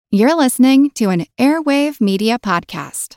You're listening to an Airwave Media Podcast.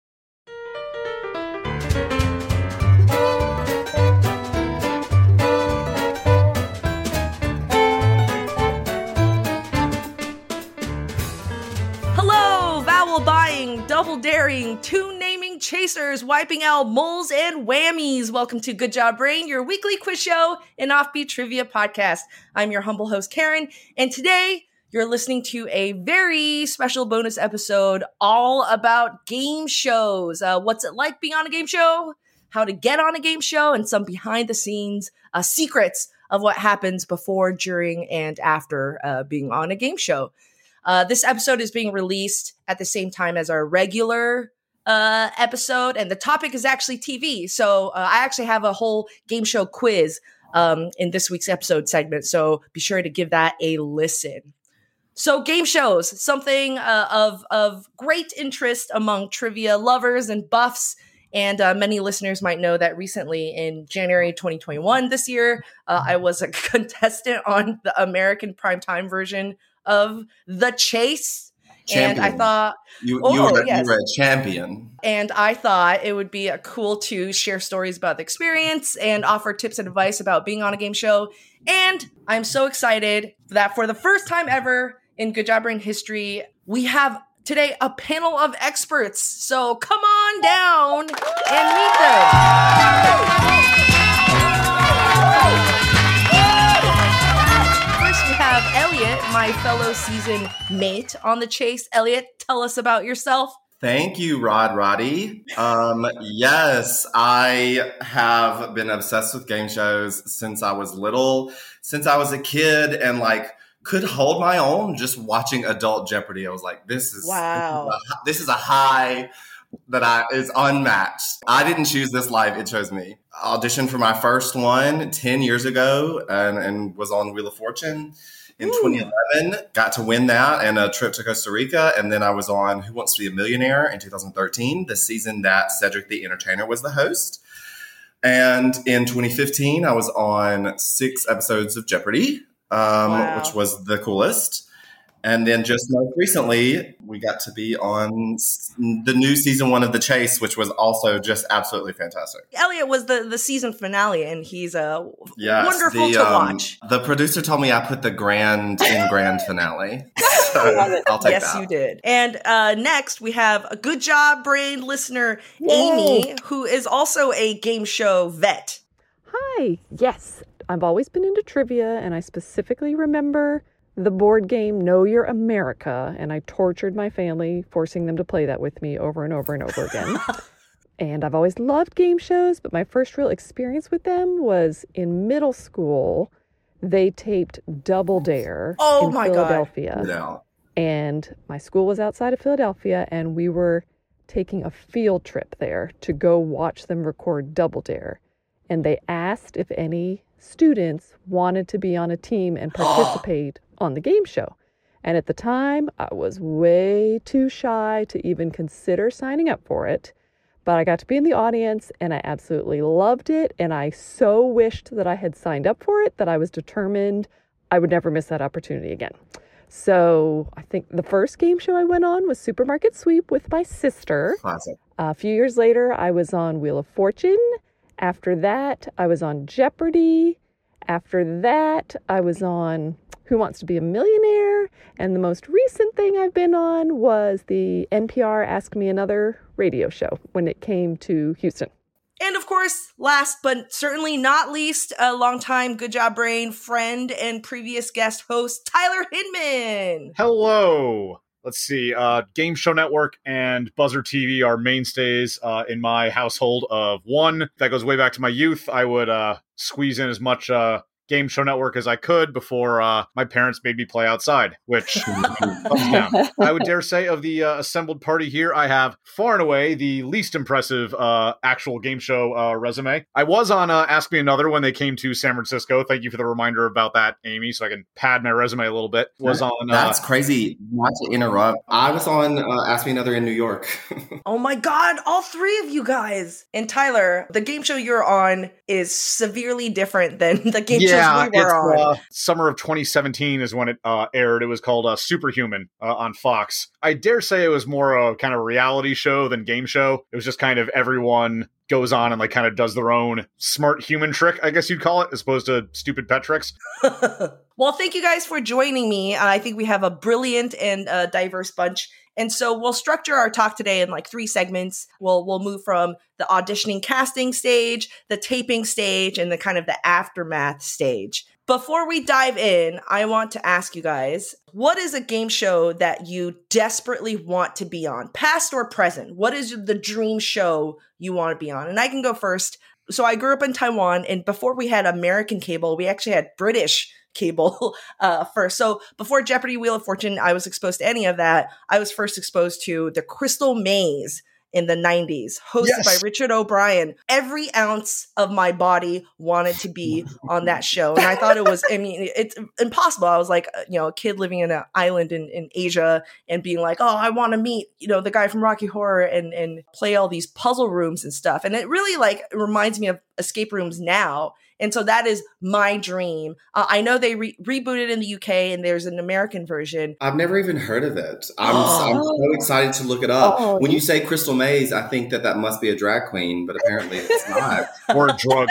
Hello, vowel buying, double daring, tune naming chasers, wiping out moles and whammies. Welcome to Good Job Brain, your weekly quiz show and offbeat trivia podcast. I'm your humble host, Karen, and today you're listening to a very special bonus episode all about game shows. What's it like being on a game show, how to get on a game show, and some behind the scenes secrets of what happens before, during, and after being on a game show. This episode is being released at the same time as our regular episode, and the topic is actually TV. So I actually have a whole game show quiz in this week's episode segment, so be sure to give that a listen. So game shows, something of great interest among trivia lovers and buffs, and many listeners might know that recently in January 2021 this year, I was a contestant on the American primetime version of The Chase. Champion. And I thought you were a champion. And I thought it would be cool to share stories about the experience and offer tips and advice about being on a game show. And I'm so excited that for the first time ever in Good Job Brain history, we have today a panel of experts. So come on down and meet them. First, we have Elliot, my fellow season mate on The Chase. Elliot, tell us about yourself. Thank you, Roddy. Yes, I have been obsessed with game shows since I was little, since I was a kid, and could hold my own just watching Adult Jeopardy. I was like, this is a high that is unmatched. I didn't choose this life, it chose me. Auditioned for my first one 10 years ago and was on Wheel of Fortune in 2011. Got to win that and a trip to Costa Rica. And then I was on Who Wants to Be a Millionaire in 2013, the season that Cedric the Entertainer was the host. And in 2015, I was on 6 episodes of Jeopardy! Which was the coolest. And then just most recently, we got to be on the new season 1 of The Chase, which was also just absolutely fantastic. Elliot was the season finale, and he's wonderful to watch. The producer told me I put the grand in grand finale. So I'll take that. Yes, you did. And next, we have a Good Job Brain listener, Amy, who is also a game show vet. Hi. Yes. I've always been into trivia, and I specifically remember the board game Know Your America, and I tortured my family, forcing them to play that with me over and over and over again. And I've always loved game shows, but my first real experience with them was in middle school. They taped Double Dare in Philadelphia. God. And my school was outside of Philadelphia, and we were taking a field trip there to go watch them record Double Dare. And they asked if any students wanted to be on a team and participate on the game show. And at the time, I was way too shy to even consider signing up for it. But I got to be in the audience, and I absolutely loved it. And I so wished that I had signed up for it that I was determined I would never miss that opportunity again. So I think the first game show I went on was Supermarket Sweep with my sister. Classic. A few years later, I was on Wheel of Fortune. After that, I was on Jeopardy! After that, I was on Who Wants to Be a Millionaire? And the most recent thing I've been on was the NPR Ask Me Another radio show when it came to Houston. And of course, last but certainly not least, a longtime Good Job Brain friend and previous guest host, Tyler Hinman. Hello. Let's see, Game Show Network and Buzzer TV are mainstays in my household of one. That goes way back to my youth. I would squeeze in as much Game Show Network as I could before my parents made me play outside, which thumbs down. I would dare say of the assembled party here, I have far and away the least impressive actual game show resume. I was on Ask Me Another when they came to San Francisco. Thank you for the reminder about that, Amy, so I can pad my resume a little bit. Was on That's crazy. Not to interrupt, I was on Ask Me Another in New York. Oh my God, all three of you guys. And Tyler, the game show you're on is severely different than the game shows we were on. Summer of 2017 is when it aired. It was called Superhuman on Fox. I dare say it was more a kind of reality show than game show. It was just kind of everyone goes on and like kind of does their own smart human trick, I guess you'd call it, as opposed to stupid pet tricks. Well, thank you guys for joining me. I think we have a brilliant and diverse bunch. And so we'll structure our talk today in like 3 segments. We'll move from the auditioning casting stage, the taping stage, and the kind of the aftermath stage. Before we dive in, I want to ask you guys, what is a game show that you desperately want to be on, past or present? What is the dream show you want to be on? And I can go first. So I grew up in Taiwan, and before we had American cable, we actually had British cable first. So before Jeopardy, Wheel of Fortune, I was exposed to any of that. I was first exposed to The Crystal Maze in the 90s, hosted by Richard O'Brien. Every ounce of my body wanted to be on that show. And I thought it was, it's impossible. I was like, a kid living in an island in Asia and being like, oh, I want to meet, the guy from Rocky Horror and play all these puzzle rooms and stuff. And it really reminds me of escape rooms now. And so that is my dream. I know they rebooted in the UK and there's an American version. I've never even heard of it. I'm so excited to look it up. When you say Crystal Maze, I think that must be a drag queen, but apparently it's not. Or a drug.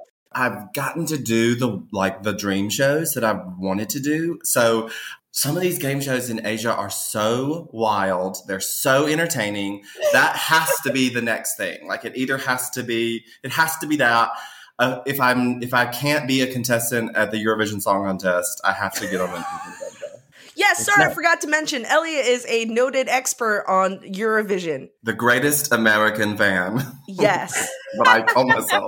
I've gotten to do the dream shows that I've wanted to do. So some of these game shows in Asia are so wild. They're so entertaining. That has to be the next thing. It has to be that. If I can't be a contestant at the Eurovision Song Contest, I have to get on an show. Yes, sorry, I forgot to mention, Elliot is a noted expert on Eurovision. The greatest American fan. Yes. But I call myself.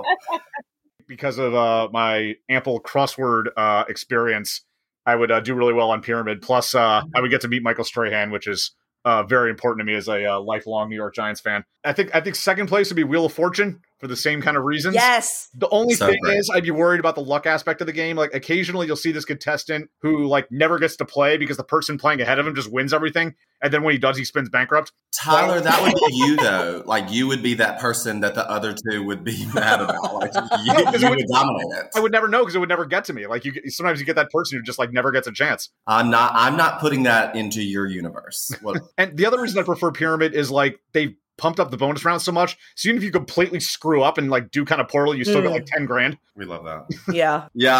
Because of my ample crossword experience, I would do really well on Pyramid. Plus, I would get to meet Michael Strahan, which is very important to me as a lifelong New York Giants fan. I think second place would be Wheel of Fortune for the same kind of reasons. Yes. The only thing is I'd be worried about the luck aspect of the game. Occasionally you'll see this contestant who never gets to play because the person playing ahead of him just wins everything. And then when he does, he spins bankrupt. Tyler, that would be you though. You would be that person that the other two would be mad about. You would dominate it. I would never know because it would never get to me. Sometimes you get that person who just never gets a chance. I'm not putting that into your universe. And the other reason I prefer Pyramid is they pumped up the bonus round so much. So even if you completely screw up and do kind of poorly, you still get 10 grand. We love that. Yeah. Yeah.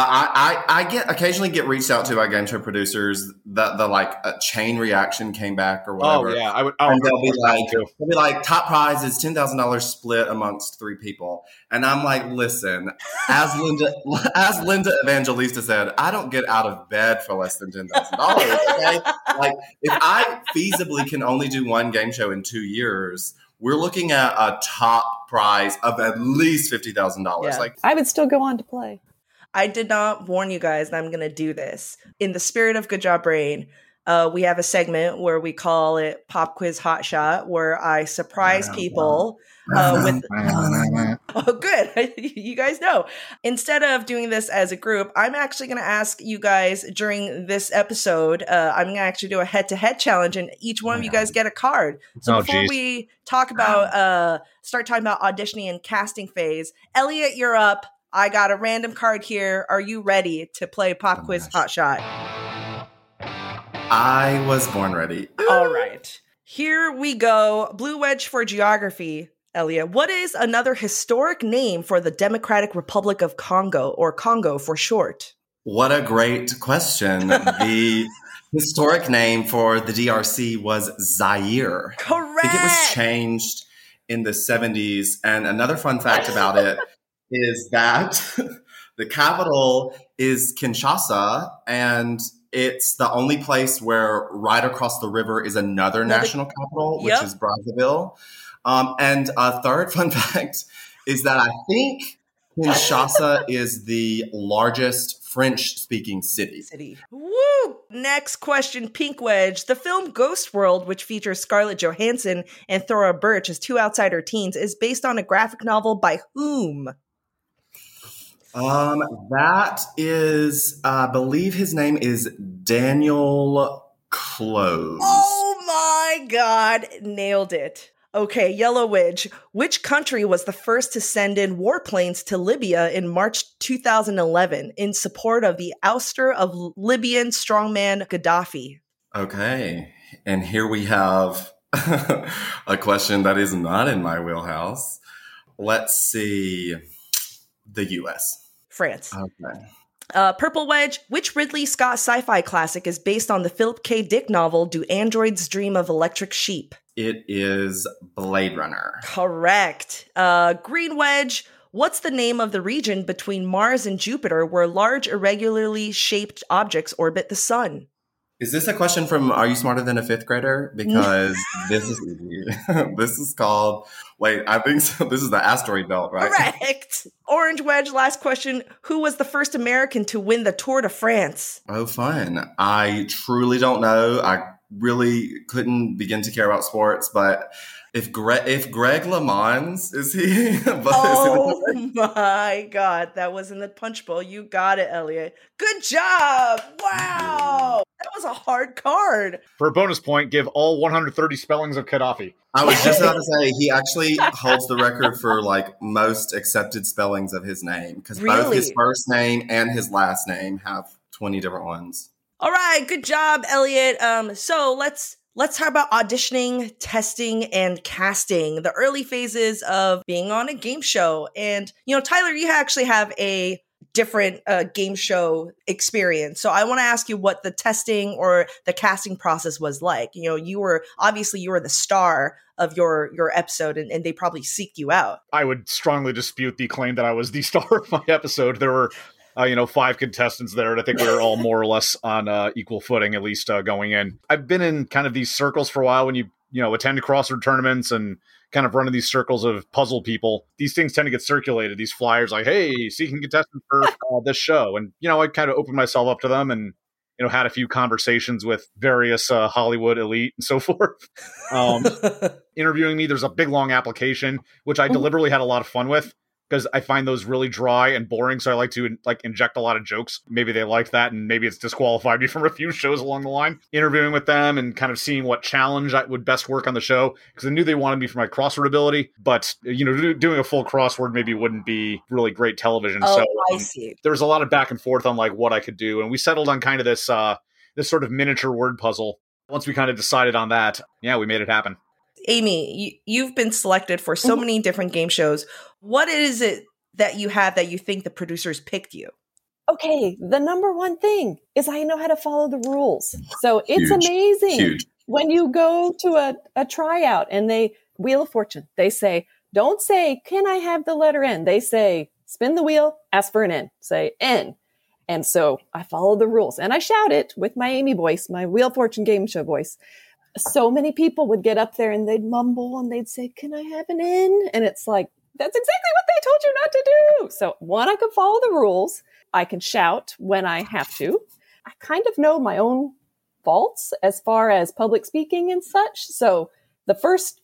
I occasionally get reached out to by game show producers that a chain reaction came back or whatever. Oh yeah. I would. And they'll be like, top prize is $10,000 split amongst 3 people. And I'm like, listen, as Linda Evangelista said, I don't get out of bed for less than $10,000. Okay. If I feasibly can only do one game show in 2 years, we're looking at a top prize of at least $50,000. Yeah. I would still go on to play. I did not warn you guys that I'm going to do this. In the spirit of Good Job Brain, we have a segment where we call it Pop Quiz Hot Shot, where I surprise people with... Oh, good. You guys know. Instead of doing this as a group, I'm actually going to ask you guys during this episode, I'm going to actually do a head-to-head challenge, and each one of you guys get a card. So before we talk about, start talking about auditioning and casting phase, Elliot, you're up. I got a random card here. Are you ready to play Pop Quiz Hot Shot? I was born ready. All right. Here we go. Blue wedge for geography. Elliot, what is another historic name for the Democratic Republic of Congo, or Congo for short? What a great question. The historic name for the DRC was Zaire. Correct. I think it was changed in the 70s. And another fun fact about it is that the capital is Kinshasa, and it's the only place where right across the river is another national capital, which is Brazzaville. And a third fun fact is that I think Kinshasa is the largest French-speaking city. Woo! Next question, Pink Wedge. The film Ghost World, which features Scarlett Johansson and Thora Birch as 2 outsider teens, is based on a graphic novel by whom? That is, I believe his name is Daniel clothes. Oh my God, nailed it. Okay, Yellow Wedge. Which country was the first to send in warplanes to Libya in March 2011 in support of the ouster of Libyan strongman Gaddafi? Okay, and here we have a question that is not in my wheelhouse. Let's see. The U.S. France. Okay. Purple Wedge. Which Ridley Scott sci-fi classic is based on the Philip K. Dick novel Do Androids Dream of Electric Sheep? It is Blade Runner. Correct. Green Wedge. What's the name of the region between Mars and Jupiter where large irregularly shaped objects orbit the sun? Is this a question from Are You Smarter Than a Fifth Grader? Because this is this is called, wait, I think so. This is the asteroid belt, right? Correct. Orange Wedge, last question. Who was the first American to win the Tour de France? Oh, fun. I truly don't know. I really couldn't begin to care about sports, but if Greg LeMond, is he? Oh my God, that was in the Punch Bowl. You got it, Elliot. Good job. Wow. That was a hard card. For a bonus point, give all 130 spellings of Gaddafi. I was just about to say, he actually holds the record for like most accepted spellings of his name, because both his first name and his last name have 20 different ones. All right, good job, Elliot. So let's talk about auditioning, testing, and casting, the early phases of being on a game show. And, Tyler, you actually have a different game show experience. So I want to ask you what the testing or the casting process was like. You were the star of your episode, and they probably seeked you out. I would strongly dispute the claim that I was the star of my episode. There were 5 contestants there, and I think we were all more or less on equal footing, at least going in. I've been in kind of these circles for a while when you attend crossword tournaments and kind of run in these circles of puzzle people. These things tend to get circulated, these flyers like, hey, seeking contestant for this show. And, I kind of opened myself up to them and, had a few conversations with various Hollywood elite and so forth. Interviewing me, there's a big, long application, which I deliberately had a lot of fun with, because I find those really dry and boring. So I like to inject a lot of jokes. Maybe they like that, and maybe it's disqualified me from a few shows along the line. Interviewing with them and kind of seeing what challenge I would best work on the show, because I knew they wanted me for my crossword ability. But doing a full crossword maybe wouldn't be really great television. Oh, so I see. There was a lot of back and forth on what I could do, and we settled on kind of this sort of miniature word puzzle. Once we kind of decided on that, we made it happen. Amy, you've been selected for so many different game shows. What is it that you have that you think the producers picked you? Okay, the number one thing is I know how to follow the rules. So it's amazing when you go to a tryout and Wheel of Fortune, they say, don't say, can I have the letter N? They say, spin the wheel, ask for an N, say N. And so I follow the rules and I shout it with my Amy voice, my Wheel of Fortune game show voice. So many people would get up there and they'd mumble and they'd say, can I have an N? And it's like, that's exactly what they told you not to do. So one, I can follow the rules. I can shout when I have to. I kind of know my own faults as far as public speaking and such. So the first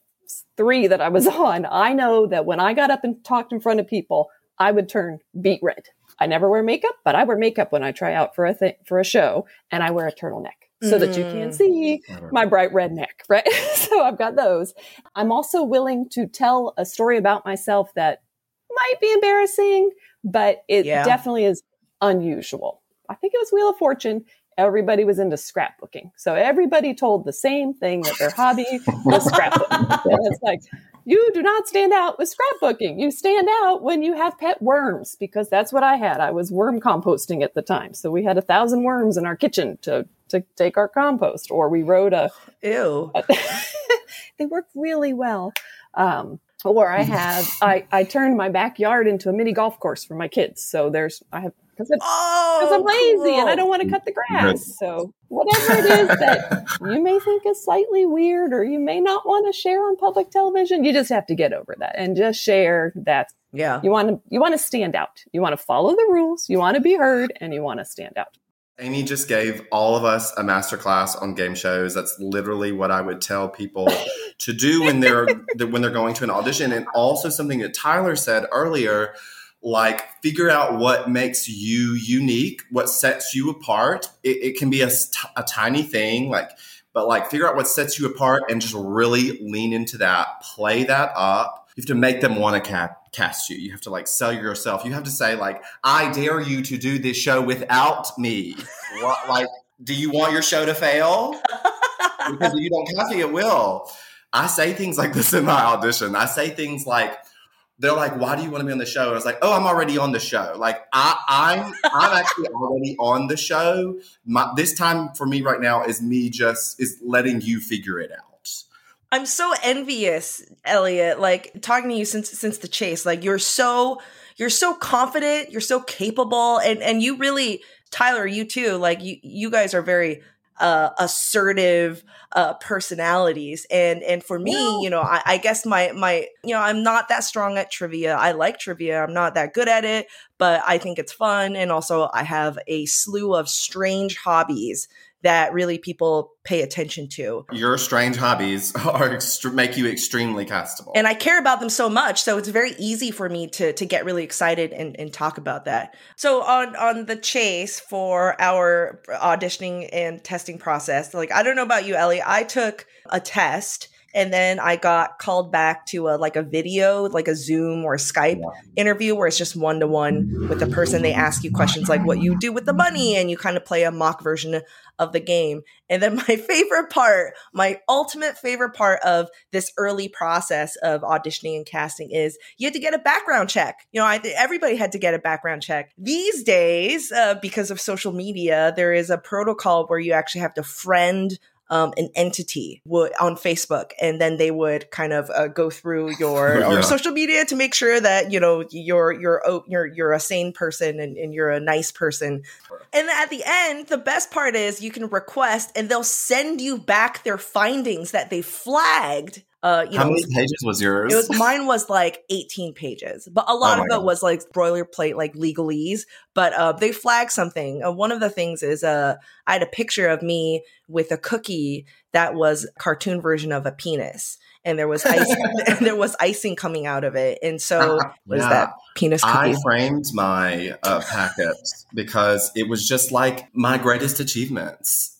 3 that I was on, I know that when I got up and talked in front of people, I would turn beet red. I never wear makeup, but I wear makeup when I try out for a show, and I wear a turtleneck so that you can see my bright red neck, right? So I've got those. I'm also willing to tell a story about myself that might be embarrassing, but it definitely is unusual. I think it was Wheel of Fortune. Everybody was into scrapbooking. So everybody told the same thing, that their hobby was scrapbooking. And it's like, you do not stand out with scrapbooking. You stand out when you have pet worms, because that's what I had. I was worm composting at the time. So we had 1,000 worms in our kitchen to take our compost, or we wrote they work really well. Or I turned my backyard into a mini golf course for my kids. So because I'm lazy and I don't want to cut the grass. So whatever it is that you may think is slightly weird or you may not want to share on public television, you just have to get over that and just share that. Yeah. You want to stand out. You want to follow the rules. You want to be heard, and you want to stand out. Amy just gave all of us a masterclass on game shows. That's literally what I would tell people to do when they're going to an audition. And also something that Tyler said earlier, like figure out what makes you unique, what sets you apart. It can be a tiny thing, but like figure out what sets you apart and just really lean into that, play that up. You have to make them want to cast you. You have to like sell yourself. You have to say like, I dare you to do this show without me. What, like, do you want your show to fail? Because if you don't cast me, it will. I say things like this in my audition. I say things like, they're like, why do you want to be on the show? And I was like, oh, I'm already on the show. Like I'm actually already on the show. This time for me right now is letting you figure it out. I'm so envious, Elliot, like talking to you since the chase. Like you're so confident, you're so capable, and you really, Tyler, you too, like you guys are very assertive personalities, and for me, I guess my I'm not that strong at trivia. I like trivia. I'm not that good at it, but I think it's fun, and also I have a slew of strange hobbies that really people pay attention to. Your strange hobbies make you extremely castable. And I care about them so much, so it's very easy for me to get really excited and talk about that. So on the chase for our auditioning and testing process, like I don't know about you, Ellie, I took a test and then I got called back to a video, like a Zoom or a Skype interview where it's just one-to-one with the person. They ask you questions like what you do with the money, and you kind of play a mock version of the game. And then my ultimate favorite part of this early process of auditioning and casting is you had to get a background check. Everybody had to get a background check. These days, because of social media, there is a protocol where you actually have to friend an entity on Facebook, and then they would kind of go through your social media to make sure that you're a sane person and you're a nice person. And at the end, the best part is you can request, and they'll send you back their findings that they flagged. How many pages was yours? Mine was like 18 pages, but a lot of it was like boilerplate, like legalese. But they flagged something. One of the things is I had a picture of me with a cookie that was a cartoon version of a penis, and there was icing coming out of it. And so was that penis cookie? I framed my packet because it was just like my greatest achievements.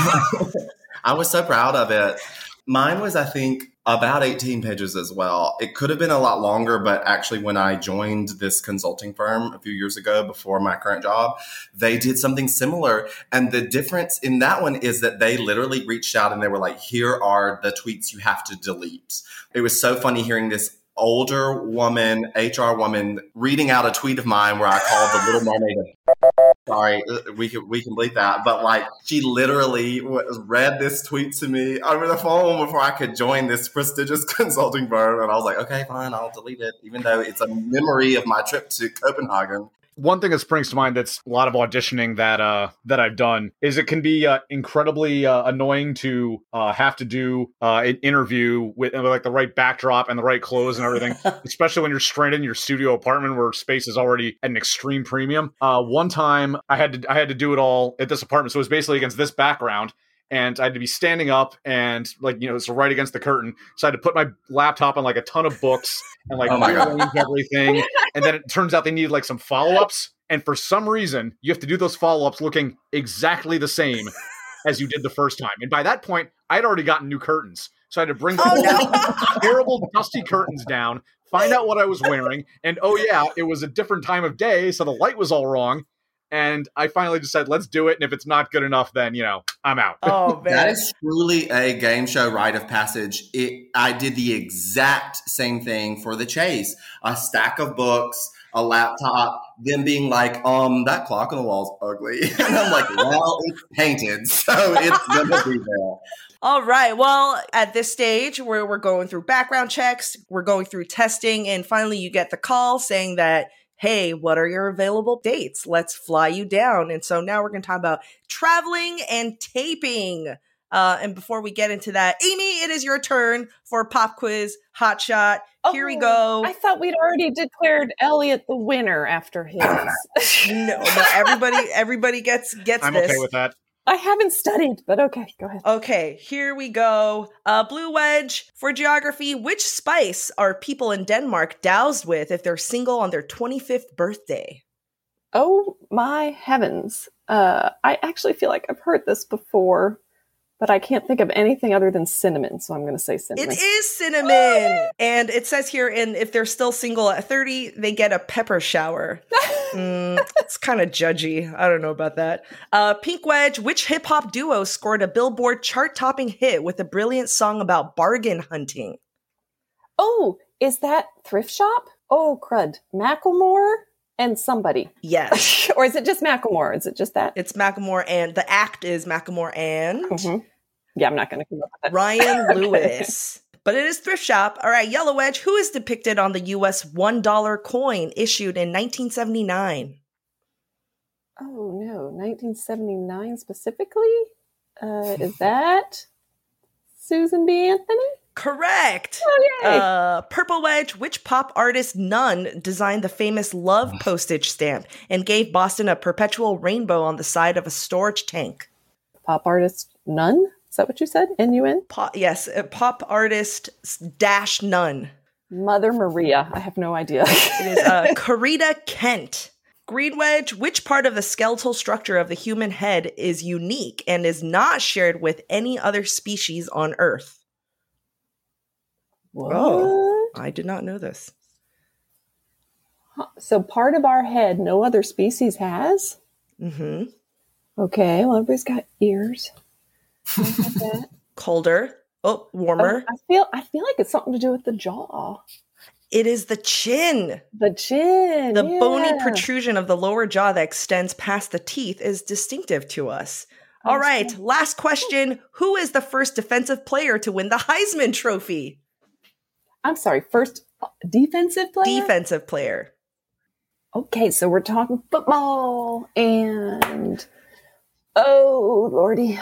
I was so proud of it. Mine was, I think, about 18 pages as well. It could have been a lot longer, but actually when I joined this consulting firm a few years ago before my current job, they did something similar. And the difference in that one is that they literally reached out and they were like, here are the tweets you have to delete. It was so funny hearing this older woman, HR woman, reading out a tweet of mine where I called the Little Mermaid sorry, we can bleep that. But like, she literally read this tweet to me over the phone before I could join this prestigious consulting firm. And I was like, okay, fine, I'll delete it, even though it's a memory of my trip to Copenhagen. One thing that springs to mind that's a lot of auditioning that I've done is it can be incredibly annoying to have to do an interview with like the right backdrop and the right clothes and everything, especially when you're stranded in your studio apartment where space is already at an extreme premium. One time I had to do it all at this apartment, so it was basically against this background. And I had to be standing up and so right against the curtain. So I had to put my laptop on like a ton of books and like arrange everything. And then it turns out they needed like some follow-ups. And for some reason, you have to do those follow-ups looking exactly the as you did the first time. And by that point, I'd already gotten new curtains. So I had to bring terrible dusty curtains down, find out what I was wearing. And it was a different time of day. So the light was all wrong. And I finally decided, let's do it. And if it's not good enough, then, I'm out. Oh, man. That is truly a game show rite of passage. I did the exact same thing for the chase. A stack of books, a laptop, them being like, that clock on the wall's ugly. And I'm like, well, it's painted, so it's going to be there. All right. Well, at this stage, we're going through background checks, we're going through testing, and finally you get the call saying that, hey, what are your available dates? Let's fly you down. And so now we're going to talk about traveling and taping. And before we get into that, Amy, it is your turn for Pop Quiz Hot Shot. Here we go. I thought we'd already declared Elliot the winner after his. No, everybody gets I'm this. okay with that. I haven't studied, but okay, go ahead. Okay, here we go. Blue Wedge, for geography, which spice are people in Denmark doused with if they're single on their 25th birthday? Oh my heavens. I actually feel like I've heard this before, but I can't think of anything other than cinnamon, so I'm going to say cinnamon. It is cinnamon! And it says here, if they're still single at 30, they get a pepper shower. It's kind of judgy. I don't know about that. Pink Wedge, which hip-hop duo scored a Billboard chart-topping hit with a brilliant song about bargain hunting? Oh, is that Thrift Shop? Oh, crud. Macklemore and somebody. Yes. Or is it just Macklemore? Is it just that? It's Macklemore, and the act is Macklemore and... Mm-hmm. Yeah, I'm not going to come up with that. Ryan Lewis. But it is Thrift Shop. All right, Yellow Wedge, who is depicted on the U.S. $1 coin issued in 1979? Oh, no. 1979 specifically? Is that Susan B. Anthony? Correct. Oh, yay. Purple Wedge, which pop artist Nun designed the famous love postage stamp and gave Boston a perpetual rainbow on the side of a storage tank? Pop artist Nun? Is that what you said? N-U-N? Yes, pop artist dash Nun. Mother Maria. I have no idea. It is Corita Kent. Green Wedge, which part of the skeletal structure of the human head is unique and is not shared with any other species on Earth? What? Oh, I did not know this. So part of our head no other species has? Mm-hmm. Okay, well, everybody's got ears. I have that. Colder. Oh, warmer. I feel like it's something to do with the jaw. It is the chin. The chin. The yeah. bony protrusion of the lower jaw that extends past the teeth is distinctive to us. All right, last question. Who is the first defensive player to win the Heisman Trophy? I'm sorry, first defensive player? Defensive player. Okay, so we're talking football and... Oh, Lordy.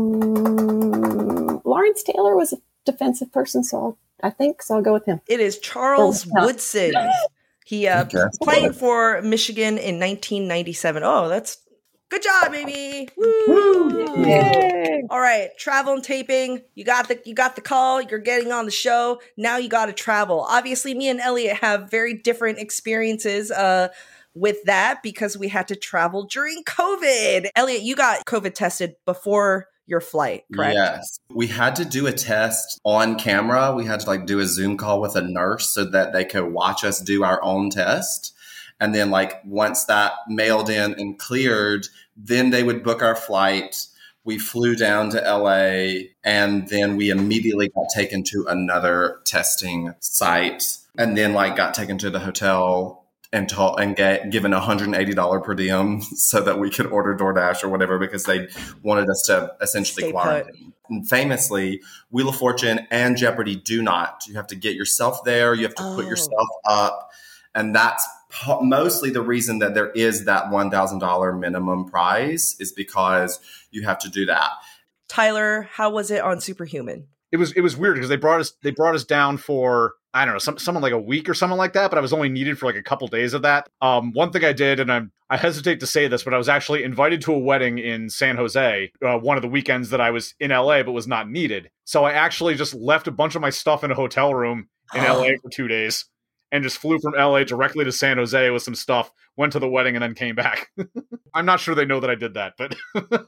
Lawrence Taylor was a defensive person, so I'll go with him. It is Charles Woodson. He playing for Michigan in 1997. Oh, that's good job, baby. Woo! Yay. All right, travel and taping. You got the call. You're getting on the show. Now you got to travel. Obviously, me and Elliot have very different experiences with that because we had to travel during COVID. Elliot, you got COVID tested before your flight, correct? Yes. We had to do a test on camera. We had to do a Zoom call with a nurse so that they could watch us do our own test. And then once that mailed in and cleared, then they would book our flight. We flew down to LA and then we immediately got taken to another testing site and then got taken to the hotel and given $180 per diem so that we could order DoorDash or whatever because they wanted us to essentially quarantine. And famously, Wheel of Fortune and Jeopardy do not. You have to get yourself there. You have to put yourself up. And that's mostly the reason that there is that $1,000 minimum prize is because you have to do that. Tyler, how was it on Superhuman? It was weird because they brought us down for, I don't know, something like a week or something like that, but I was only needed for a couple days of that. One thing I did, and I hesitate to say this, but I was actually invited to a wedding in San Jose, one of the weekends that I was in LA but was not needed. So I actually just left a bunch of my stuff in a hotel room in LA for 2 days and just flew from LA directly to San Jose with some stuff, went to the wedding, and then came back. I'm not sure they know that I did that, but...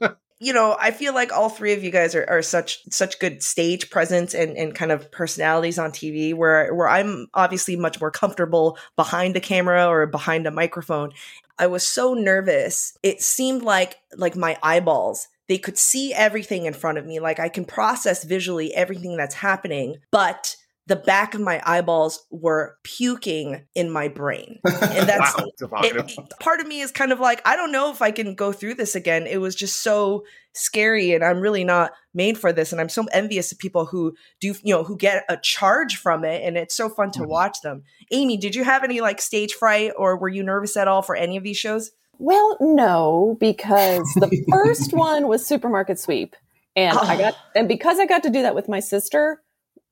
I feel like all three of you guys are such good stage presence and kind of personalities on TV where I'm obviously much more comfortable behind the camera or behind a microphone. I was so nervous. It seemed like my eyeballs, they could see everything in front of me. I can process visually everything that's happening, but the back of my eyeballs were puking in my brain. And that's part of me is kind of I don't know if I can go through this again. It was just so scary and I'm really not made for this. And I'm so envious of people who do, who get a charge from it. And it's so fun to watch them. Amy, did you have any stage fright or were you nervous at all for any of these shows? Well, no, because the first one was Supermarket Sweep. And because I got to do that with my sister,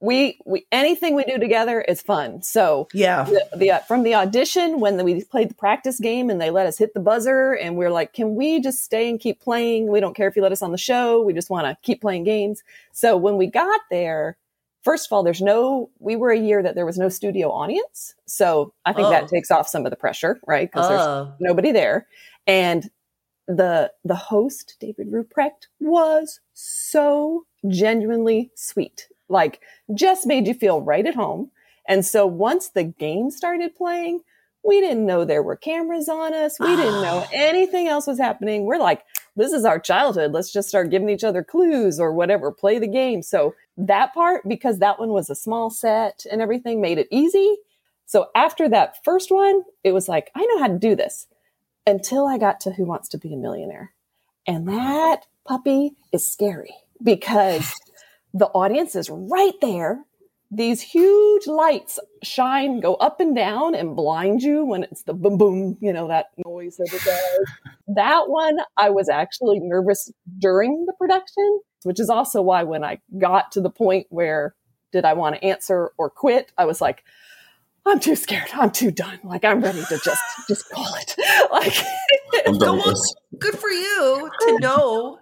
we anything we do together is fun. So Yeah. From the audition, when we played the practice game and they let us hit the buzzer and we're like, can we just stay and keep playing? We don't care if you let us on the show. We just want to keep playing games. So when we got there, first of all, we were a year that there was no studio audience. So I think that takes off some of the pressure, right? Because there's nobody there. And the host, David Ruprecht, was so genuinely sweet. Like, just made you feel right at home. And so once the game started playing, we didn't know there were cameras on us. We didn't know anything else was happening. We're like, this is our childhood. Let's just start giving each other clues or whatever, play the game. So that part, because that one was a small set and everything, made it easy. So after that first one, it was like, I know how to do this, until I got to Who Wants to Be a Millionaire. And that puppy is scary because the audience is right there. These huge lights shine, go up and down and blind you when it's the boom, boom, that noise that it does. That one, I was actually nervous during the production, which is also why when I got to the point where did I want to answer or quit, I was like, I'm too scared. I'm too done. Like, I'm ready to just call it. Like, I'm done with this. Good for you to know,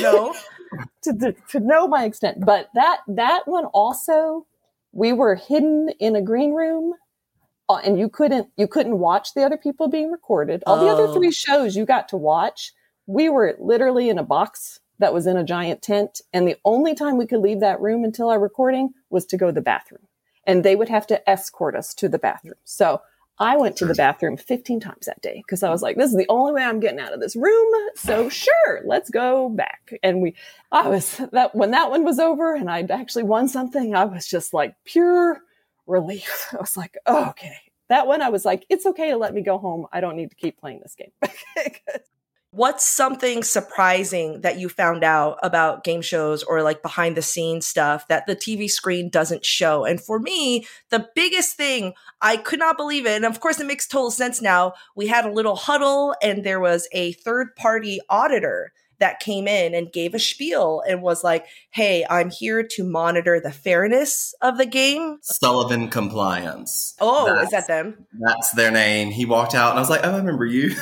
to know my extent. But that one also, we were hidden in a green room, and you couldn't watch the other people being recorded. All the other 3 shows you got to watch. We were literally in a box that was in a giant tent, and the only time we could leave that room until our recording was to go to the bathroom. And they would have to escort us to the bathroom. So I went to the bathroom 15 times that day because I was like, this is the only way I'm getting out of this room. So sure, let's go back. And when that one was over and I'd actually won something, I was just like pure relief. I was like, oh, okay. That one, I was like, it's okay to let me go home. I don't need to keep playing this game. What's something surprising that you found out about game shows or like behind the scenes stuff that the TV screen doesn't show? And for me, the biggest thing, I could not believe it. And of course, it makes total sense now. We had a little huddle and there was a third party auditor that came in and gave a spiel and was like, hey, I'm here to monitor the fairness of the game. Sullivan Compliance. Oh, is that them? That's their name. He walked out and I was like, oh, I remember you.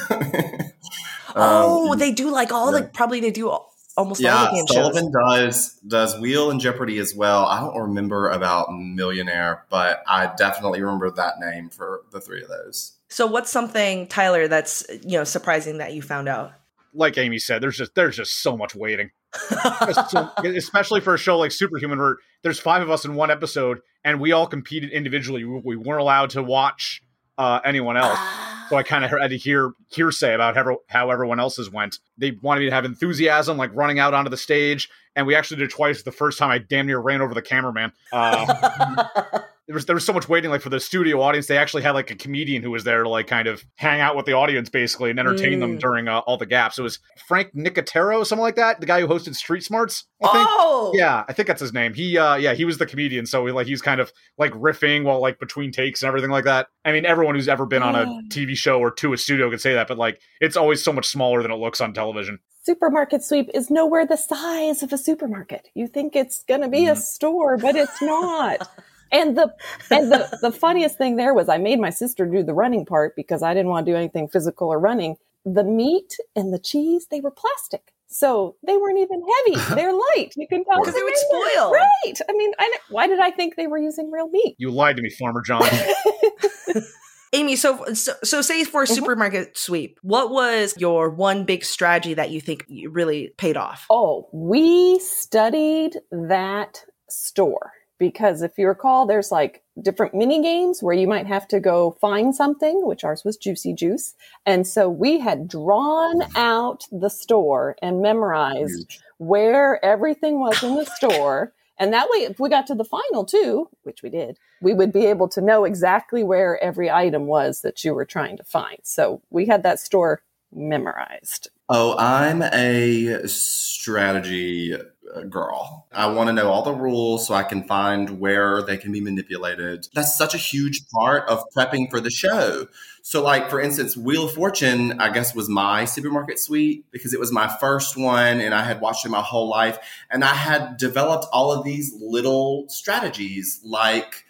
They do like all the, probably they do almost all the game Sullivan shows. does Wheel and Jeopardy as well. I don't remember about Millionaire, but I definitely remember that name for the 3 of those. So what's something, Tyler, that's, surprising that you found out? Like Amy said, there's just so much waiting. Especially for a show like Superhuman, where there's 5 of us in one episode and we all competed individually. We weren't allowed to watch anyone else. So I kind of had to hear hearsay about how everyone else's went. They wanted me to have enthusiasm, like running out onto the stage. And we actually did it twice. The first time I damn near ran over the cameraman. There was so much waiting, like for the studio audience. They actually had like a comedian who was there to like kind of hang out with the audience basically and entertain them during all the gaps. It was Frank Nicotero, something like that. The guy who hosted Street Smarts, I think. Oh! Yeah, I think that's his name. He was the comedian. So he's kind of like riffing while like between takes and everything like that. I mean, everyone who's ever been on a TV show or to a studio could say that, but like it's always so much smaller than it looks on television. Supermarket Sweep is nowhere the size of a supermarket. You think it's going to be a store, but it's not. And the funniest thing there was I made my sister do the running part because I didn't want to do anything physical or running. The meat and the cheese, they were plastic. So they weren't even heavy. They're light. You can tell because they would spoil. Right. I mean, why did I think they were using real meat? You lied to me, Farmer John. Amy, so say for Supermarket Sweep, what was your one big strategy that you think really paid off? Oh, we studied that store. Because if you recall, there's like different mini games where you might have to go find something, which ours was Juicy Juice. And so we had drawn out the store and memorized where everything was in the store. And that way, if we got to the final two, which we did, we would be able to know exactly where every item was that you were trying to find. So we had that store memorized. Oh, I'm a strategy girl. I want to know all the rules so I can find where they can be manipulated. That's such a huge part of prepping for the show. So like, for instance, Wheel of Fortune, I guess, was my supermarket suite because it was my first one and I had watched it my whole life. And I had developed all of these little strategies like,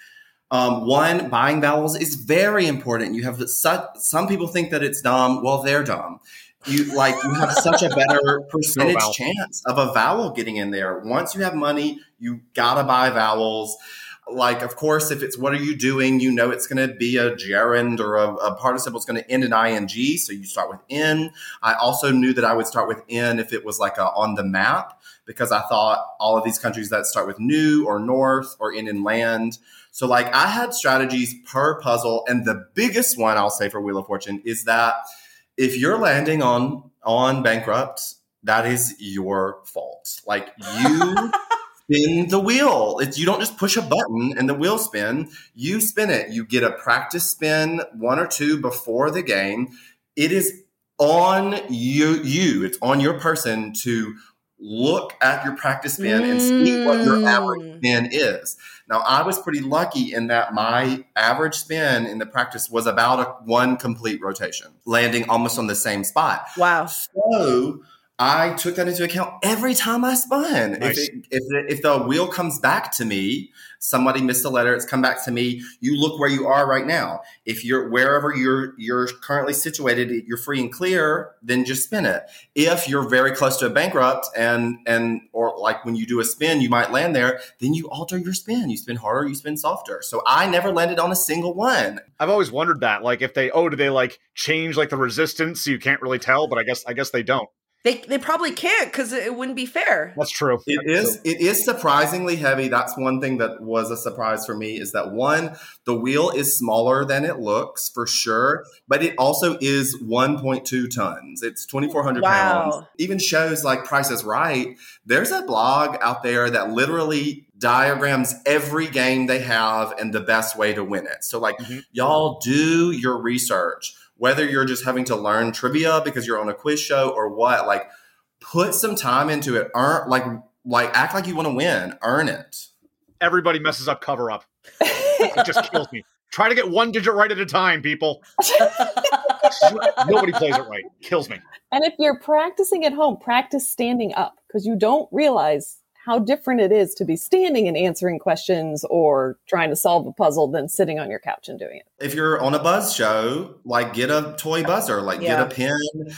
one, buying vowels is very important. You have some people think that it's dumb. Well, they're dumb. You have such a better percentage chance of a vowel getting in there. Once you have money, you gotta buy vowels. Like, of course, if it's what are you doing, you know it's going to be a gerund or a participle is going to end in ing. So you start with N. I also knew that I would start with N if it was like on the map, because I thought all of these countries that start with new or north or end in land. So like I had strategies per puzzle. And the biggest one I'll say for Wheel of Fortune is that if you're landing on bankrupt, that is your fault. Like you spin the wheel. You don't just push a button and the wheel spin. You spin it. You get a practice spin, 1 or 2 before the game. It is on you. It's on your person to look at your practice spin and see what your average spin is. Now, I was pretty lucky in that my average spin in the practice was about one complete rotation, landing almost on the same spot. Wow. So I took that into account every time I spun. Nice. If the wheel comes back to me, somebody missed a letter, it's come back to me. You look where you are right now. If you're wherever you're currently situated, you're free and clear, then just spin it. If you're very close to a bankrupt or like when you do a spin, you might land there, then you alter your spin. You spin harder, you spin softer. So I never landed on a single one. I've always wondered that, like if do they like change like the resistance so you can't really tell? But I guess they don't. They probably can't because it wouldn't be fair. That's true. It is surprisingly heavy. That's one thing that was a surprise for me is that one, the wheel is smaller than it looks for sure, but it also is 1.2 tons. It's 2,400 pounds. Even shows like Price is Right. There's a blog out there that literally diagrams every game they have and the best way to win it. So like y'all do your research. Whether you're just having to learn trivia because you're on a quiz show or what, like put some time into it. Earn like act like you want to win. Earn it. Everybody messes up cover up. It just kills me. Try to get one digit right at a time, people. Nobody plays it right. Kills me. And if you're practicing at home, practice standing up because you don't realize how different it is to be standing and answering questions or trying to solve a puzzle than sitting on your couch and doing it. If you're on a buzz show, like get a toy buzzer, get a pin.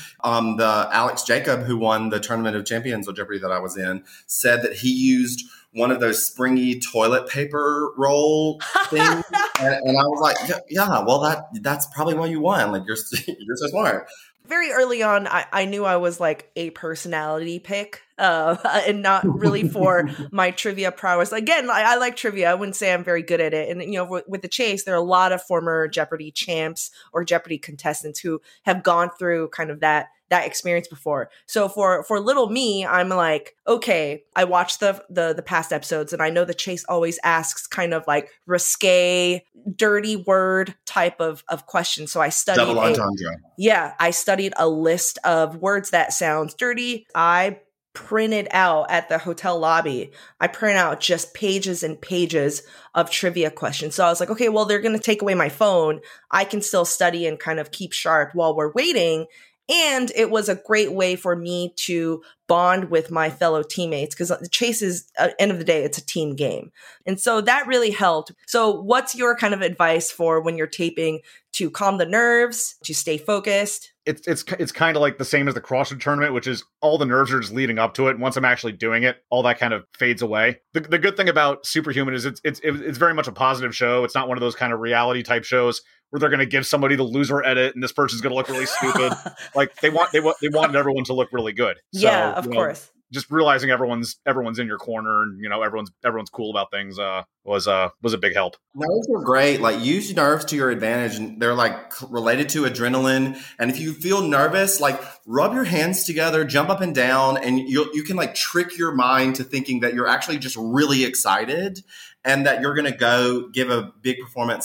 The Alex Jacob, who won the Tournament of Champions of Jeopardy that I was in, said that he used one of those springy toilet paper roll things. and I was like, yeah, well, that's probably why you won. Like you're so smart. Very early on, I knew I was like a personality pick and not really for my trivia prowess. Again, I like trivia. I wouldn't say I'm very good at it. And, with the Chase, there are a lot of former Jeopardy champs or Jeopardy contestants who have gone through kind of that experience before. So for little me, I'm like, okay, I watched the past episodes and I know the Chase always asks kind of like risque, dirty word type of questions. So I studied double entendre. I studied a list of words that sounds dirty. I printed out at the hotel lobby. I print out just pages and pages of trivia questions. So I was like, okay, well, they're going to take away my phone. I can still study and kind of keep sharp while we're waiting. And it was a great way for me to bond with my fellow teammates because the Chase is, at the end of the day, it's a team game. And so that really helped. So what's your kind of advice for when you're taping to calm the nerves, to stay focused? It's kind of like the same as the CrossFit tournament, which is all the nerves are just leading up to it. Once I'm actually doing it, all that kind of fades away. The good thing about Superhuman is it's very much a positive show. It's not one of those kind of reality type shows where they're going to give somebody the loser edit and this person's going to look really stupid. Like they want everyone to look really good. So, yeah, of course. Just realizing everyone's in your corner and everyone's cool about things was a big help. Nerves are great. Like use nerves to your advantage, and they're like related to adrenaline. And if you feel nervous, like rub your hands together, jump up and down, and you can like trick your mind to thinking that you're actually just really excited and that you're going to go give a big performance.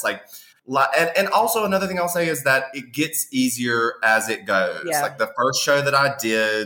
And also another thing I'll say is that it gets easier as it goes. Yeah. Like the first show that I did,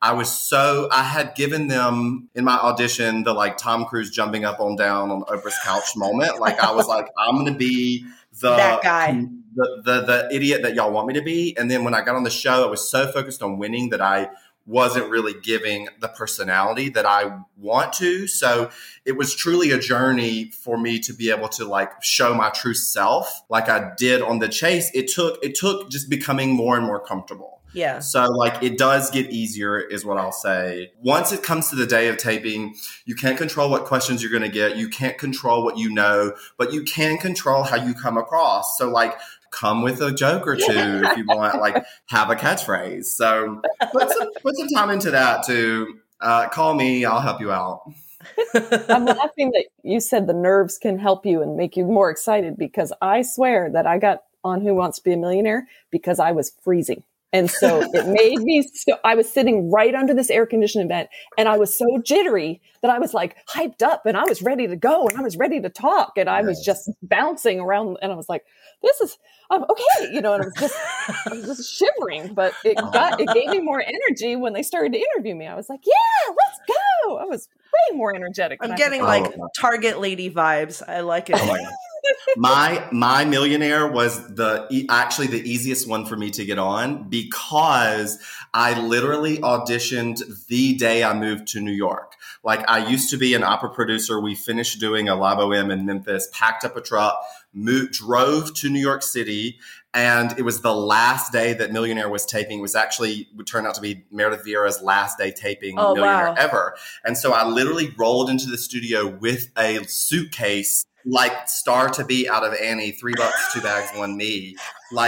I had given them in my audition the like Tom Cruise jumping up on down on Oprah's couch moment. Like I was like, I'm going to be that guy. The idiot that y'all want me to be. And then when I got on the show, I was so focused on winning that I wasn't really giving the personality that I want to. So it was truly a journey for me to be able to like show my true self like I did on The Chase. It took just becoming more and more comfortable. Yeah. So like it does get easier is what I'll say. Once it comes to the day of taping, you can't control what questions you're going to get. You can't control what you know, but you can control how you come across. So like come with a joke or two if you want, like have a catchphrase. So put some time into that too. Call me, I'll help you out. I'm laughing that you said the nerves can help you and make you more excited, because I swear that I got on Who Wants to Be a Millionaire because I was freezing. And so it made me, I was sitting right under this air conditioning vent and I was so jittery that I was like hyped up and I was ready to go and I was ready to talk and I was just bouncing around and I was like, I'm okay. You know, and I was just shivering, but it gave me more energy when they started to interview me. I was like, yeah, let's go. I was way more energetic. I'm getting like Target lady vibes. I like it. Oh my God. My millionaire was actually the easiest one for me to get on because I literally auditioned the day I moved to New York. Like I used to be an opera producer. We finished doing a Live OM in Memphis, packed up a truck, drove to New York City. And it was the last day that Millionaire was taping. It would turn out to be Meredith Vieira's last day taping Millionaire ever. And so I literally rolled into the studio with a suitcase like Star to Be out of Annie, $3, 2 bags, 1 me.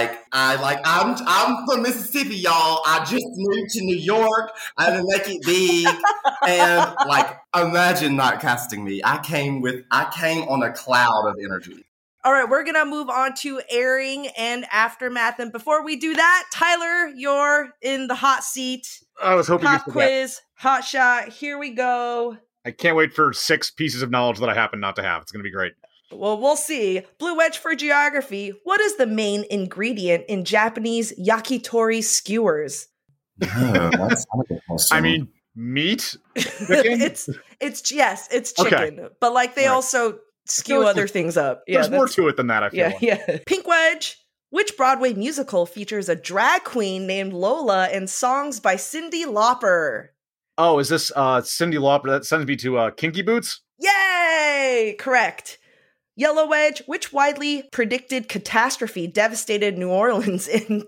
I'm from Mississippi, y'all. I just moved to New York. I had to make it big. And like, imagine not casting me. I came on a cloud of energy. All right, we're going to move on to airing and aftermath. And before we do that, Tyler, you're in the hot seat. I was hoping Pop quiz, hot shot. Here we go. I can't wait for 6 pieces of knowledge that I happen not to have. It's going to be great. Well, we'll see. Blue Wedge for geography. What is the main ingredient in Japanese yakitori skewers? Oh, that's not a good question. I mean, meat? Chicken? it's chicken. Okay. But like they also skew other things up. Yeah, there's more to it than that, I feel. Yeah. Pink Wedge. Which Broadway musical features a drag queen named Lola and songs by Cyndi Lauper? Oh, is this Cyndi Lauper? That sends me to Kinky Boots? Yay! Correct. Yellow Wedge, which widely predicted catastrophe devastated New Orleans in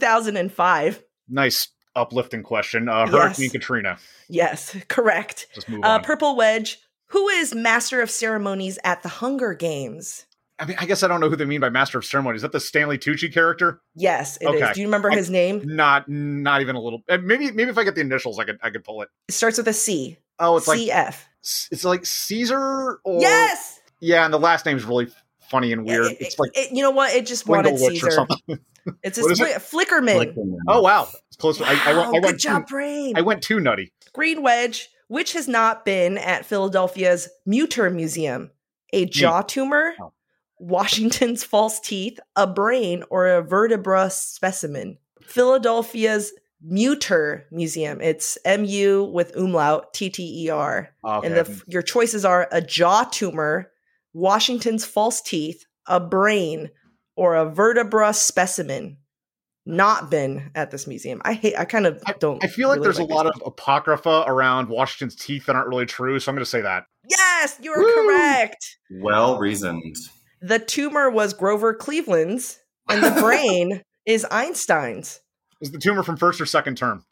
2005? Nice uplifting question. Hurricane Katrina. Yes, correct. Just move on. Purple Wedge, who is Master of Ceremonies at the Hunger Games? I mean, I guess I don't know who they mean by Master of Ceremonies. Is that the Stanley Tucci character? Yes, it is. Do you remember his name? Not even a little. Maybe if I get the initials, I could pull it. It starts with a C. Oh, it's CF. Like it's like Caesar or yes. Yeah, and the last name is really funny and weird. It's like you know what? It just wanted Caesar. Or something. It's a Flickerman. Oh wow, it's close. Wow, I went good job, brain. I went too nutty. Green Wedge, which has not been at Philadelphia's Mutter Museum, a jaw tumor, Washington's false teeth, a brain, or a vertebra specimen. Philadelphia's Mutter Museum. It's MU with umlaut, TTER. Okay. And your choices are a jaw tumor, Washington's false teeth, a brain, or a vertebra specimen. Not been at this museum. I kind of don't. I feel like there's a lot of apocrypha around Washington's teeth that aren't really true, so I'm going to say that. Yes, you are correct. Well reasoned. The tumor was Grover Cleveland's, and the brain is Einstein's. Is the tumor from first or second term?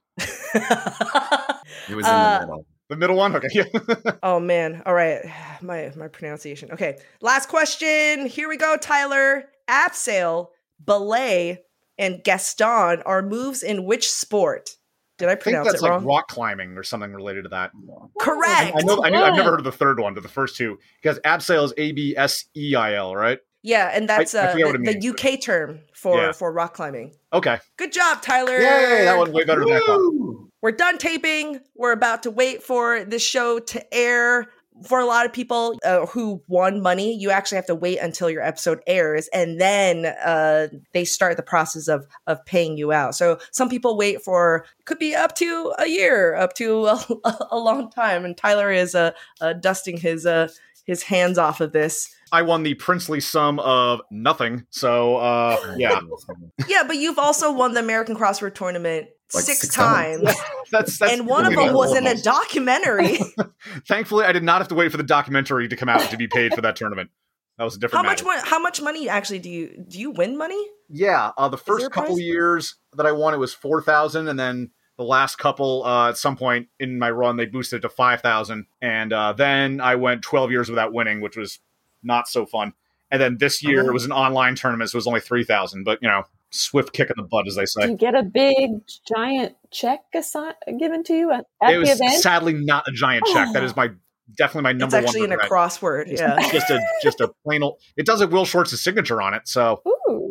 It was in the middle. The middle one? Okay. Oh, man. All right. My pronunciation. Okay. Last question. Here we go, Tyler. Abseil, ballet, and Gaston are moves in which sport? Did I pronounce it wrong? Like rock climbing or something related to that. Correct. I've never heard of the third one, but the first two. Because abseil is ABSEIL, right? Yeah, and that's the UK term for rock climbing. Okay. Good job, Tyler. Yay, that one way better than I thought. We're done taping. We're about to wait for this show to air. for a lot of people who won money, you actually have to wait until your episode airs, and then they start the process of paying you out. So some people wait for, could be up to a year, up to a long time. And Tyler is dusting his hands off of this. I won the princely sum of nothing. So, yeah. Yeah, but you've also won the American Crossword Tournament Like six six times. times. And one of them was in a documentary. Thankfully, I did not have to wait for the documentary to come out to be paid for that tournament. That was a different matter. How much money actually do you win money? Yeah, the first couple years that I won, it was 4,000, and then the last couple, at some point in my run, they boosted it to 5,000, and then I went 12 years without winning, which was not so fun. And then this year it was an online tournament, so it was only 3,000. But swift kick in the butt, as they say. Do you get a big giant check given to you at it the was event? Sadly not a giant check. That is definitely my number one. It's actually in a crossword. Yeah, just a plain old. It does have Will Schwartz's signature on it, so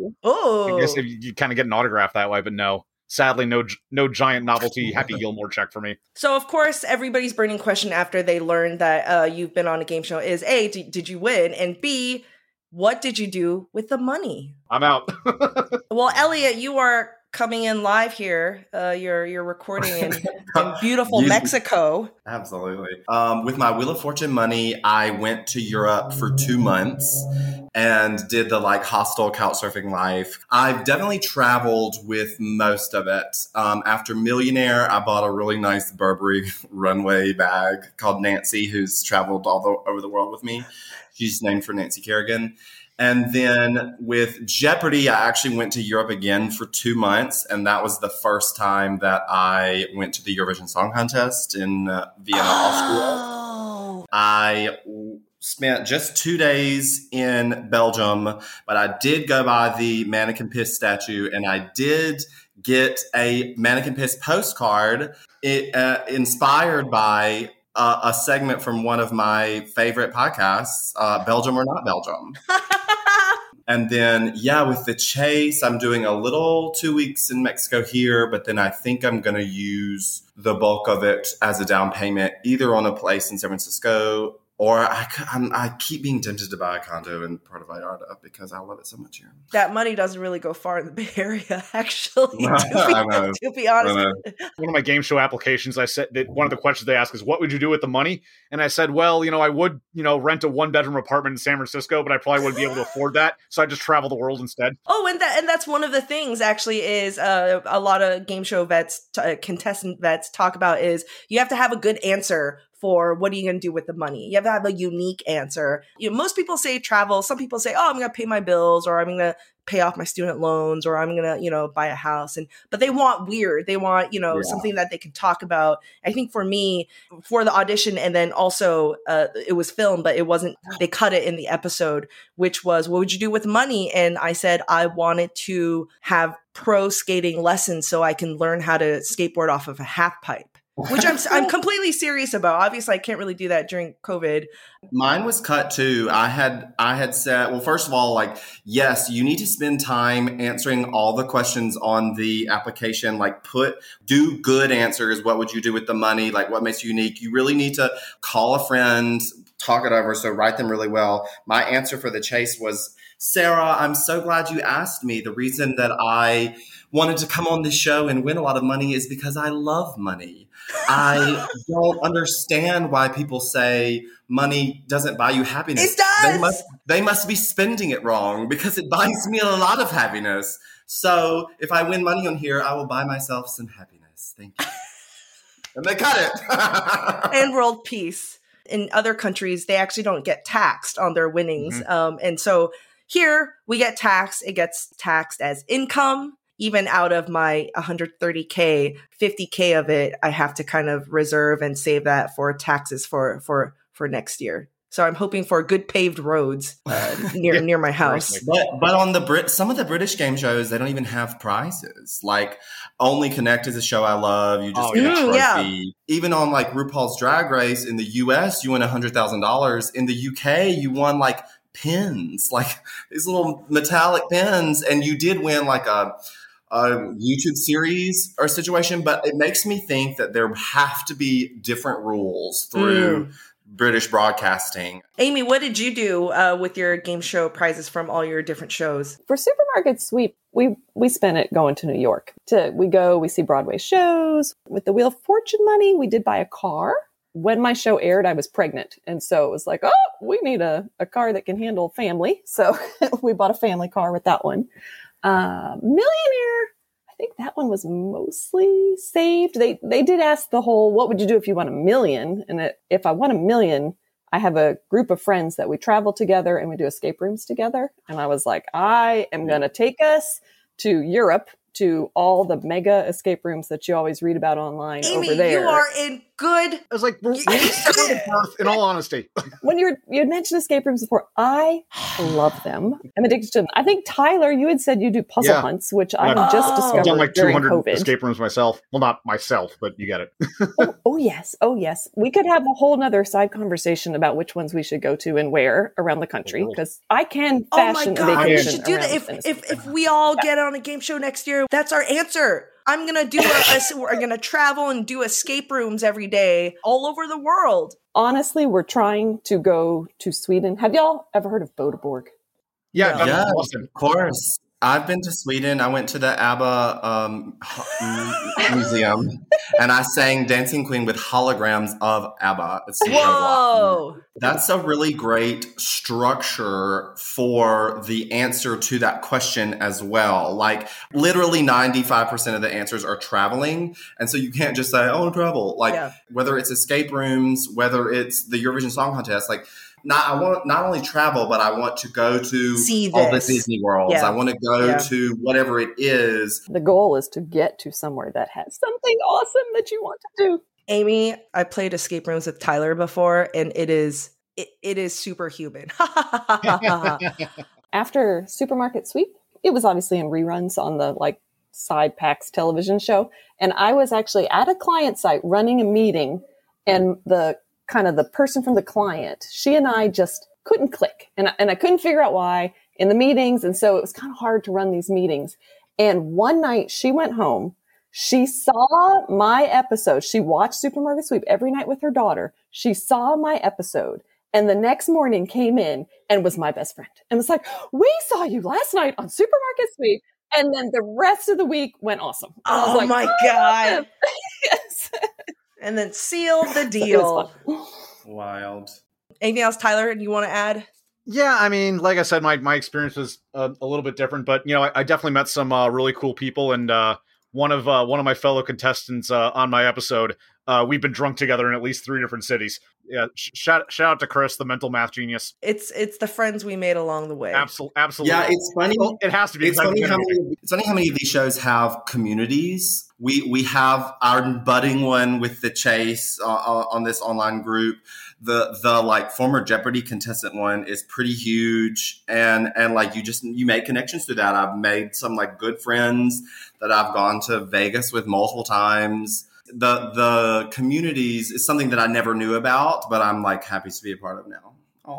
Oh, I guess you kind of get an autograph that way. But no, sadly, no giant novelty Happy Gilmore check for me. So, of course, everybody's burning question after they learn that you've been on a game show is A, did you win? And B, what did you do with the money? I'm out. Well, Elliot, you are coming in live here. You're recording in beautiful Mexico. Absolutely. With my Wheel of Fortune money, I went to Europe for 2 months and did the hostel couch surfing life. I've definitely traveled with most of it. After Millionaire, I bought a really nice Burberry runway bag called Nancy, who's traveled over the world with me. She's named for Nancy Kerrigan. And then with Jeopardy, I actually went to Europe again for 2 months. And that was the first time that I went to the Eurovision Song Contest in Vienna, Austria. I spent just 2 days in Belgium, but I did go by the Mannequin Piss statue, and I did get a Mannequin Piss postcard inspired by a segment from one of my favorite podcasts, Belgium or Not Belgium. And then, with the chase, I'm doing a little 2 weeks in Mexico here, but then I think I'm going to use the bulk of it as a down payment, either on a place in San Francisco, or I keep being tempted to buy a condo in Puerto Vallarta because I love it so much here. That money doesn't really go far in the Bay Area, actually, to be honest. One of my game show applications, I said that one of the questions they ask is, what would you do with the money? And I said, well, I would, rent a 1-bedroom apartment in San Francisco, but I probably wouldn't be able to afford that. So I just travel the world instead. Oh, and that's one of the things actually is a lot of game show vets, contestant vets talk about is you have to have a good answer for what are you going to do with the money. You have to have a unique answer. Most people say travel. Some people say, I'm going to pay my bills, or I'm going to pay off my student loans, or I'm going to, buy a house. But they want weird. They want, something that they can talk about. I think for me, for the audition, and then also it was filmed, but it wasn't, they cut it in the episode, which was, what would you do with money? And I said, I wanted to have pro skating lessons so I can learn how to skateboard off of a half pipe. Which I'm completely serious about. Obviously, I can't really do that during COVID. Mine was cut too. I had said, well, first of all, yes, you need to spend time answering all the questions on the application. Do good answers. What would you do with the money? What makes you unique? You really need to call a friend, talk it over. So write them really well. My answer for the chase was, Sarah, I'm so glad you asked me. The reason that I wanted to come on this show and win a lot of money is because I love money. I don't understand why people say money doesn't buy you happiness. It does. They must be spending it wrong, because it buys me a lot of happiness. So if I win money on here, I will buy myself some happiness. Thank you. And they cut it. And world peace. In other countries, they actually don't get taxed on their winnings. Mm-hmm. And so here we get taxed. It gets taxed as income. Even out of my 130K, 50K of it, I have to kind of reserve and save that for taxes for next year. So I'm hoping for good paved roads near my house. But on some of the British game shows, they don't even have prizes. Only Connect is a show I love. You just get a trophy. Yeah. Even on RuPaul's Drag Race in the US, you win $100,000. In the UK, you won pins, these little metallic pins, and you did win a YouTube series or situation. But it makes me think that there have to be different rules through British broadcasting. Amy, what did you do with your game show prizes from all your different shows? For Supermarket Sweep, we spent it going to New York. We see Broadway shows. With the Wheel of Fortune money, we did buy a car. When my show aired, I was pregnant. And so it was like, oh, we need a car that can handle family. So we bought a family car with that one. Millionaire, I think that one was mostly saved. They did ask the whole, what would you do if you won $1 million? And if I won $1 million, I have a group of friends that we travel together and we do escape rooms together. And I was like, I am going to take us to Europe, to all the mega escape rooms that you always read about online. Amy, over there. you are in good. I was like, we're separate birth, in all honesty. When you had mentioned escape rooms before, I love them. I'm addicted to them. I think, Tyler, you had said you do puzzle hunts, which I have just discovered. I've done like 200 COVID. escape rooms myself. Well, not myself, but you get it. Oh, yes. Oh, yes. We could have a whole nother side conversation about which ones we should go to and where around the country, because I can fashion a vacation. We should do that. If we all get on a game show next year, that's our answer. I'm going to do we're going to travel and do escape rooms every day all over the world. Honestly, we're trying to go to Sweden. Have y'all ever heard of Bodeborg? Yeah, Yes, of course. I've been to Sweden. I went to the ABBA museum, and I sang Dancing Queen with holograms of ABBA. It's Whoa! That's a really great structure for the answer to that question as well. Like, literally 95% of the answers are traveling, and so you can't just say, I want to travel. Like, whether it's escape rooms, whether it's the Eurovision Song Contest, like, I want not only travel, but I want to go to all the Disney worlds. I want to go to whatever it is. The goal is to get to somewhere that has something awesome that you want to do. Amy, I played escape rooms with Tyler before, and it is superhuman. After Supermarket Sweep, it was obviously in reruns on the Side Packs television show, and I was actually at a client site running a meeting, and the person from the client, she and I just couldn't click. And I couldn't figure out why in the meetings. And so it was kind of hard to run these meetings. And one night she went home, she saw my episode. She watched Supermarket Sweep every night with her daughter. She saw my episode. And the next morning came in and was my best friend. And was like, we saw you last night on Supermarket Sweep. And then the rest of the week went awesome. And I was like, my God. Yes. And then sealed the deal. Wild. Anything else, Tyler, you want to add? Yeah, I mean, like I said, my experience was a little bit different, but I definitely met some really cool people, and one of my fellow contestants on my episode, we've been drunk together in at least 3 different cities. Yeah, shout out to Chris, the mental math genius. It's the friends we made along the way. Absolutely. Yeah, it's funny. Well, it has to be. It's funny how many of these shows have communities. We have our budding one with the Chase on this online group. The former Jeopardy contestant one is pretty huge, and you make connections through that. I've made some good friends that I've gone to Vegas with multiple times. The communities is something that I never knew about, but I'm happy to be a part of now.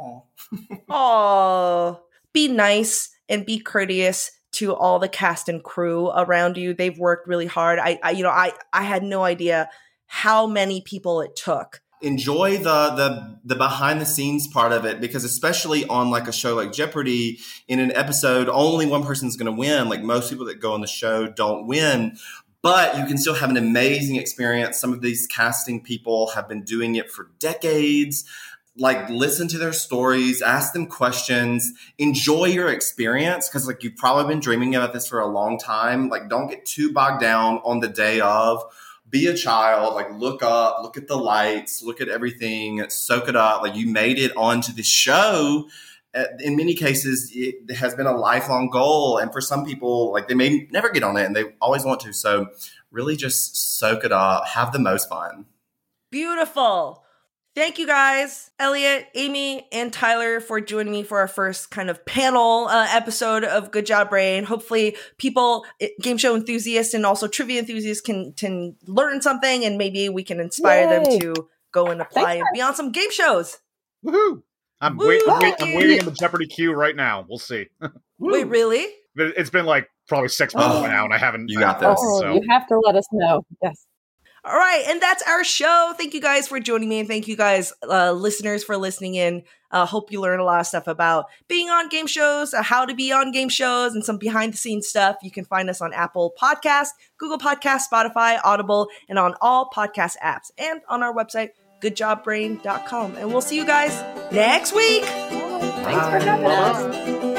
Oh, be nice and be courteous to all the cast and crew around you. They've worked really hard. I had no idea how many people it took. Enjoy the behind the scenes part of it, because especially on a show like Jeopardy, in an episode, only one person's going to win. Most people that go on the show don't win. But you can still have an amazing experience. Some of these casting people have been doing it for decades. Listen to their stories, ask them questions, enjoy your experience, because you've probably been dreaming about this for a long time. Don't get too bogged down on the day of. Be a child, look up, look at the lights, look at everything, soak it up. You made it onto the show. In many cases, it has been a lifelong goal. And for some people, they may never get on it and they always want to. So really just soak it up. Have the most fun. Beautiful. Thank you guys, Elliot, Amy, and Tyler, for joining me for our first kind of panel episode of Good Job Brain. Hopefully people, game show enthusiasts and also trivia enthusiasts can learn something, and maybe we can inspire them to go and apply and be on some game shows. Woohoo! I'm waiting in the Jeopardy queue right now. We'll see. Wait, really? It's been probably 6 months now, and I haven't. You got this. You have to let us know. Yes. All right, and that's our show. Thank you guys for joining me, and thank you guys, listeners, for listening in. Hope you learned a lot of stuff about being on game shows, how to be on game shows, and some behind-the-scenes stuff. You can find us on Apple Podcasts, Google Podcasts, Spotify, Audible, and on all podcast apps, and on our website, goodjobbrain.com. And we'll see you guys next week. Thanks for having us.